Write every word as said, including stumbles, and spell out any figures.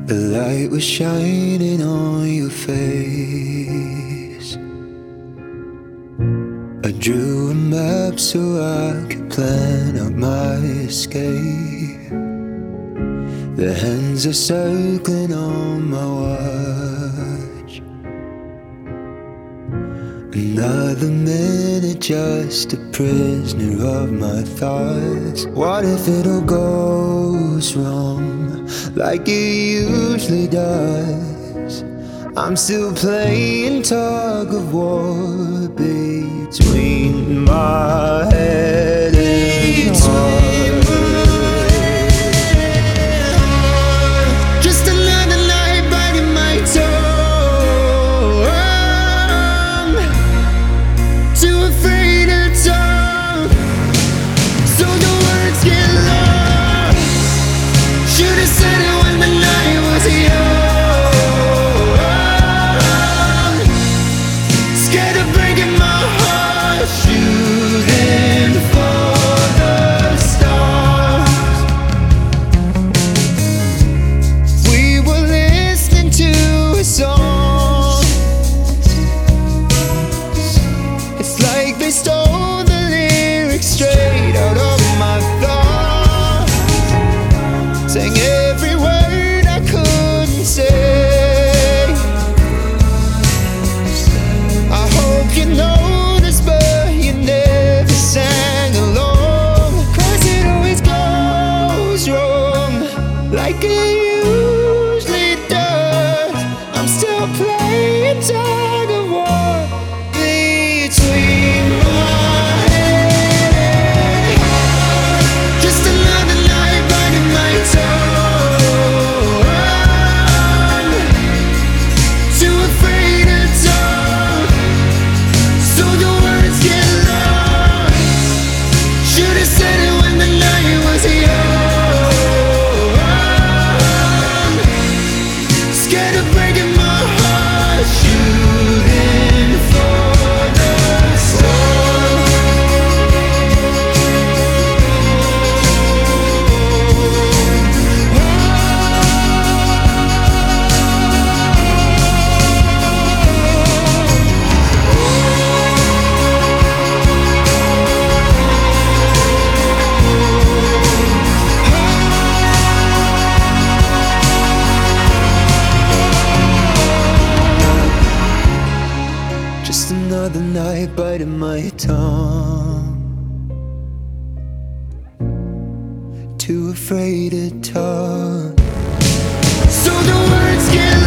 The light was shining on your face. I drew a map so I could plan out my escape. The hands are circling on my watch. Another minute, just a prisoner of my thoughts. What if it all goes wrong, like it usually does? I'm still playing tug of war between my head and heart. Just another night biting my tongue, too afraid to talk, so the words get lost. Should've said it when the night was young. Scared of breaking my heart, shooting for the stars. We were listening to a song. It's like they stole the lyrics straight out of my thoughts, sang every word I couldn't say. I hope you noticed, but you never sang along. 'Cause it always goes wrong, like it usually does. I'm still playing tug of war between my head and heart. Just another night biting my tongue, too afraid to talk, so the words get lost. Should've said it when the night was young. Scared of breaking my heart, shooting for the Just another night biting my tongue, too afraid to talk, so the words get